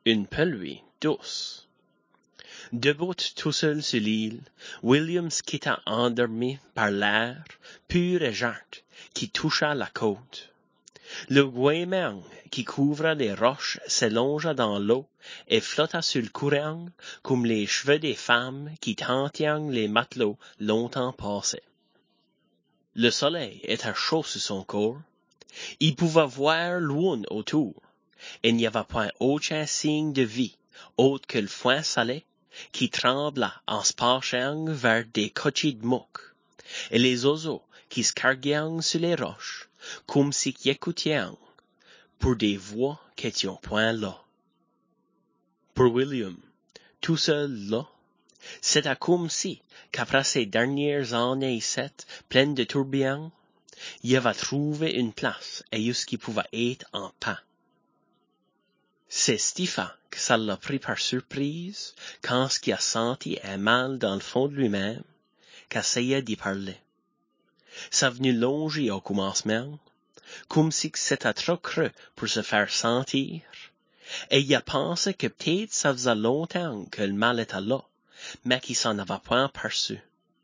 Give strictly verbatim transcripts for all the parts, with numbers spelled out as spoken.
Une pluie douce. Debout tout seul sur l'île, Williams quitta endormi par l'air pur et jarre qui toucha la côte. Le goémon qui couvra les roches s'élongea dans l'eau et flotta sur le courant comme les cheveux des femmes qui tentaient les matelots longtemps passés. Le soleil était chaud sur son corps. Il pouvait voir loin autour. Il n'y avait point aucun signe de vie autre que le foin salé qui trembla en se penchant vers des coquilles de mouche, et les oiseaux qui se carguaient sur les roches, comme si qu'ils écoutaient pour des voix qui étaient point là. Pour William, tout seul là, c'était comme si, qu'après ces dernières années sept, pleines de tourbillons, il avait trouvé une place et où qu'il pouvait être en paix. C'est Stephen que ça l'a pris par surprise quand ce qu'il a senti un mal dans le fond de lui-même, qu'essayait d'y parler. Ça venu longer au commencement, comme si c'était trop creux pour se faire sentir, et il a pensé que peut-être ça faisait longtemps que le mal était là, mais qu'il s'en avait point perçu.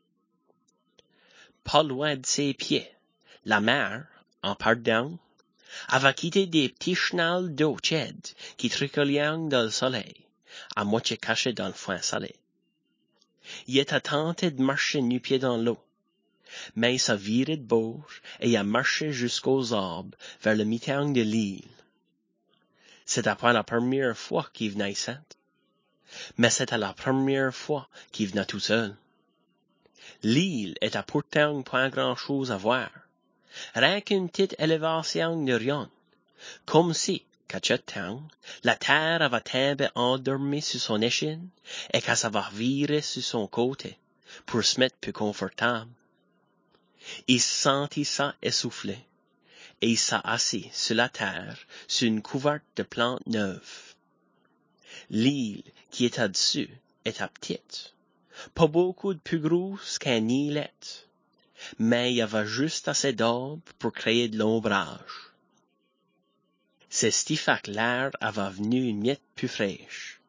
Pas loin de ses pieds, la mer, en pardon, avait quitté des petits chenals d'eau tiède qui tricolaient dans le soleil, à moitié cachés dans le foin salé. Il était tenté de marcher nu-pieds dans l'eau, mais il s'est viré de bord et il a marché jusqu'aux arbres vers le mi-temps de l'île. C'était pas la première fois qu'il venait ici, mais c'était la première fois qu'il venait tout seul. L'île était pourtant pas grand-chose à voir, rien qu'une petite élévation de rien, comme si, qu'à ce temps, la terre avait tombé endormie sur son échine et qu'elle s'avait viré sur son côté pour se mettre plus confortable. Il sentit ça essoufflé et il s'est assis sur la terre sur une couverte de plantes neuves. L'île qui était dessus était petite, pas beaucoup de plus grosse qu'un îlette, mais il y avait juste assez d'arbres pour créer de l'ombrage. C'est Stephen que l'air avait venu une miette plus fraîche.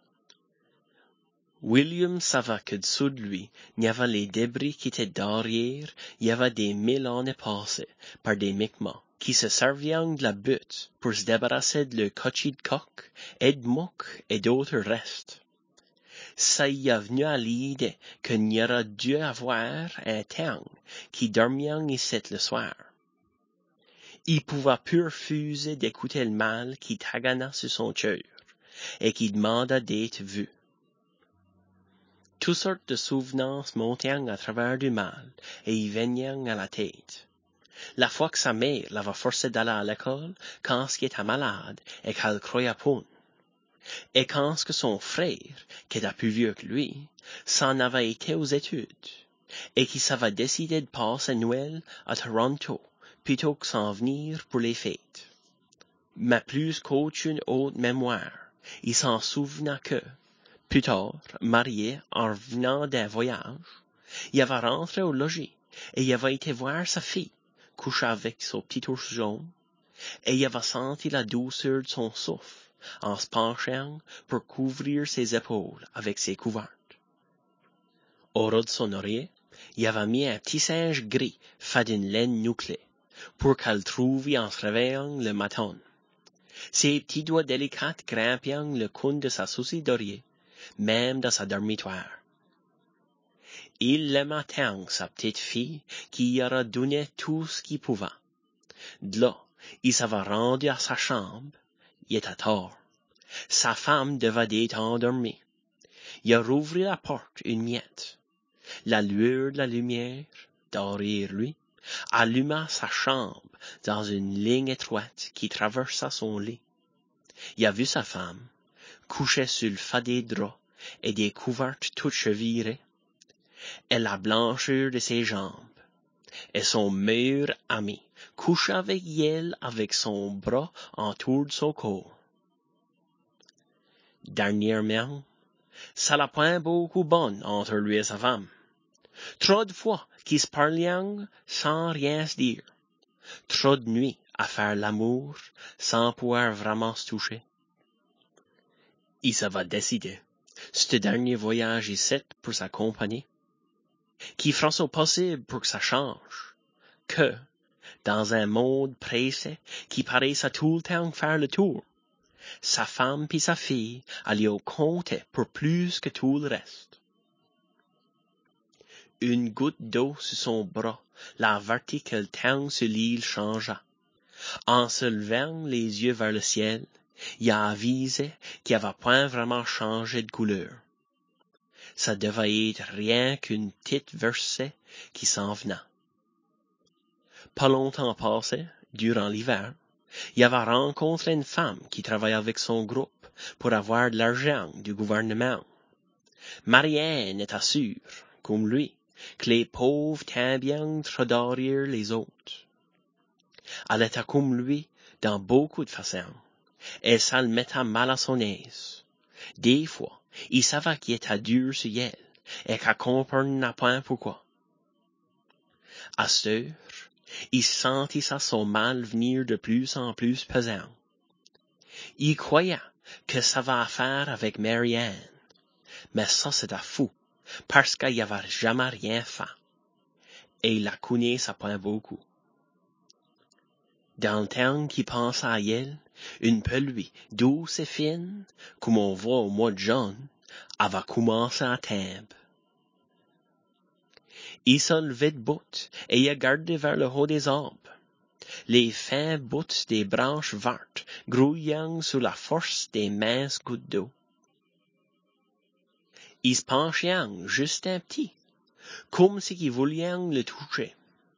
William savait que dessous de lui, il y avait les débris qui étaient derrière, il y avait des mille années passées par des Mi'kmaq qui se servaient de la butte pour se débarrasser de leurs coquilles de coq et de mouches et d'autres restes. Ça y est venu à l'idée qu'il y aurait dû avoir un temps qui dormait ici le soir. Il pouvait plus refuser d'écouter le mal qui tagana sur son cœur et qui demanda d'être vu. Toutes sortes de souvenances montaient à travers du mal et y venaient à la tête. La fois que sa mère l'avait forcé d'aller à l'école quand il était malade et qu'elle croyait pas. Et quand que son frère, qui était plus vieux que lui, s'en avait été aux études et qui s'avait décidé de passer Noël à Toronto plutôt que s'en venir pour les fêtes. Mais plus qu'aucune autre mémoire, il s'en souvenait que, plus tard, marié en revenant d'un voyage, il avait rentré au logis et il avait été voir sa fille, couchée avec son petit ours jaune, et il avait senti la douceur de son souffle en se penchant pour couvrir ses épaules avec ses couvertes. Au ras de son oreiller, il avait mis un petit singe gris fait d'une laine nuclée, pour qu'elle trouve en se réveillant le matin. Ses petits doigts délicats grimpaient le coin de sa soucis d'oreiller, même dans sa dormitoire. Il aimait tant sa petite fille qu'il y aurait donné tout ce qu'il pouvait. De là, il s'avait rendu à sa chambre. Il était tard. Sa femme devait être endormie. Il a rouvert la porte une miette. La lueur de la lumière, derrière lui, alluma sa chambre dans une ligne étroite qui traversa son lit. Il a vu sa femme, couchée sur le fadé drap et des couvertes toutes chevirées, et la blancheur de ses jambes, et son meilleur ami, couché avec elle avec son bras autour de son corps. Dernièrement, ça l'a point beaucoup bon entre lui et sa femme. Trop de fois qu'ils se parlaient sans rien se dire. Trop de nuits à faire l'amour sans pouvoir vraiment se toucher. Il se va décider, ce dernier voyage ici pour sa compagnie, qui fera son possible pour que ça change, que, dans un monde pressé qui paraît à tout le temps faire le tour, sa femme puis sa fille allaient au compter pour plus que tout le reste. Une goutte d'eau sur son bras l'avertit que le temps sur l'île changea. En se levant les yeux vers le ciel, il a avisé qu'il n'avait point vraiment changé de couleur. Ça devait être rien qu'une petite versée qui s'en venait. Pas longtemps passé, durant l'hiver, il avait rencontré une femme qui travaillait avec son groupe pour avoir de l'argent du gouvernement. Marianne était sûre, comme lui, que les pauvres t'aiment bien trop derrière les autres. Elle était comme lui dans beaucoup de façons, et ça le mettait mal à son aise. Des fois, il savait qu'il était dur sur elle, et qu'elle comprenait point pourquoi. À cette heure, il sentit ça son mal venir de plus en plus pesant. Il croyait que ça va affaire avec Marianne, mais ça c'était fou, parce qu'il n'avait jamais rien fait, et il la connaissait point beaucoup. Dans le temps qu'il pensait à elle, une pluie douce et fine, comme on voit au mois de juin, avait commencé à tomber. Il se levait debout et il regardait vers le haut des arbres. Les fins bouts des branches vertes grouillant sous la force des minces gouttes d'eau. Il se penchait juste un petit, comme si il voulait le toucher.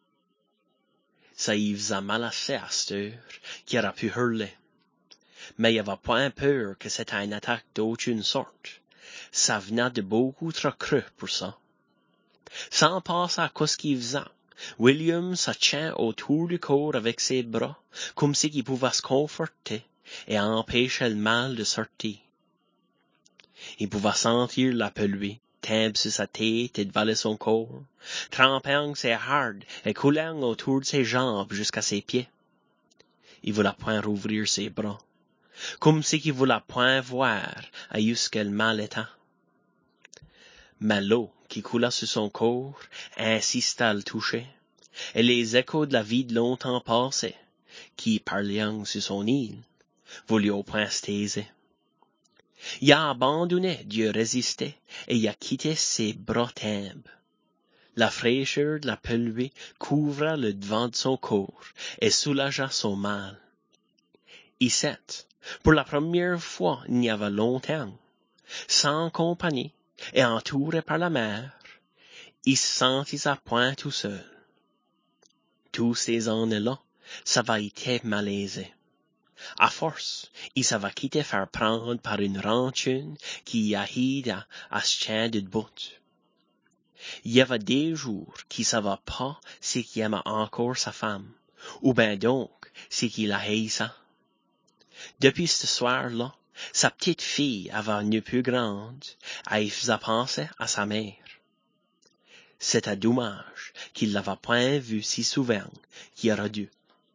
Ça y faisait mal assez à cette heure qu'il aurait pu hurler. Mais il avait point peur que c'était une attaque d'aucune sorte. Ça venait de beaucoup trop creux pour ça. Sans penser à quoi ce qu'il faisait, William se tient autour du corps avec ses bras, comme si il pouvait se conforter et empêcher le mal de sortir. Il pouvait sentir la pluie tomber sur sa tête et dévaler son corps, trempant ses hardes et coulant autour de ses jambes jusqu'à ses pieds. Il voulait point rouvrir ses bras, comme si il voulait point voir à jusque le mal était. Mais l'eau qui coula sur son corps insista à le toucher, et les échos de la vie de longtemps passé, qui parlaient sur son île, voulaient au point se taiser. Il a abandonné Dieu résister, et il a quitté ses bras tombes. La fraîcheur de la pluie couvra le devant de son corps et soulagea son mal. Ici, pour la première fois il y avait longtemps, sans compagnie et entouré par la mer, il se sentit à point tout seul. Tous ces années-là, ça va été malaisé. À force, il s'avait quitté faire prendre par une rancune qui aida à se tient debout. Il y avait des jours qu'il savait pas si qu'il aimait encore sa femme, ou ben donc si qu'il la haïssait. Depuis ce soir-là, sa petite fille avait une plus grande, et il faisait penser à sa mère. C'était dommage qu'il l'avait point vue si souvent qu'il aurait dû.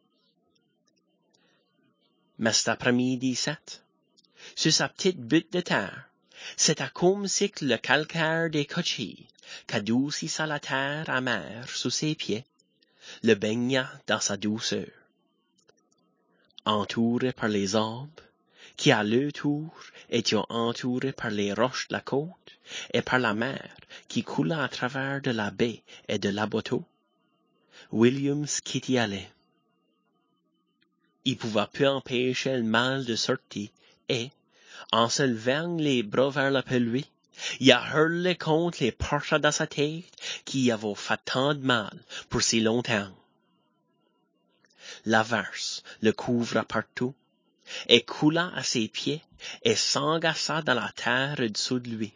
Mais cet après-midi, cette, sur sa petite butte de terre, c'était comme si le calcaire des cochilles, qu'adoucissait la terre amère sous ses pieds, le baigna dans sa douceur. Entouré par les arbres, qui à leur tour étaient entourés par les roches de la côte et par la mer qui coula à travers de la baie et de la bateau, William s'y allait. Il pouvait plus empêcher le mal de sortir et, en se levant les bras vers la pluie, il a hurlé contre les portes de sa tête qui y avaient fait tant de mal pour si longtemps. L'averse le couvra partout, et coula à ses pieds et s'engassa dans la terre au-dessous de lui.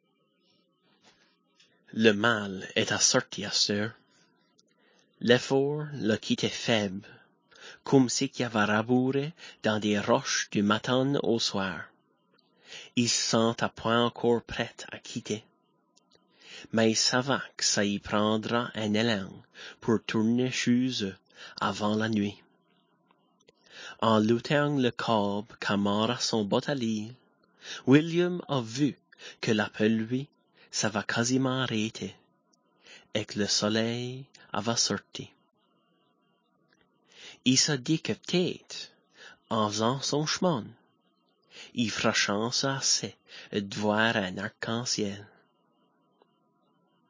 Le mal était sorti à cette heure. L'effort le quittait faible, comme si qu'il avait rabouré dans des roches du matin au soir. Il se sentait point encore prêt à quitter, mais il savait que ça y prendra un élan pour tourner chez eux avant la nuit. En luttant le corps qu'amara son bot à l'île, William a vu que la pluie, ça va quasiment arrêter, et que le soleil va sortir. Il s'est dit que peut-être, en faisant son chemin, il fera chance assez de voir un arc-en-ciel.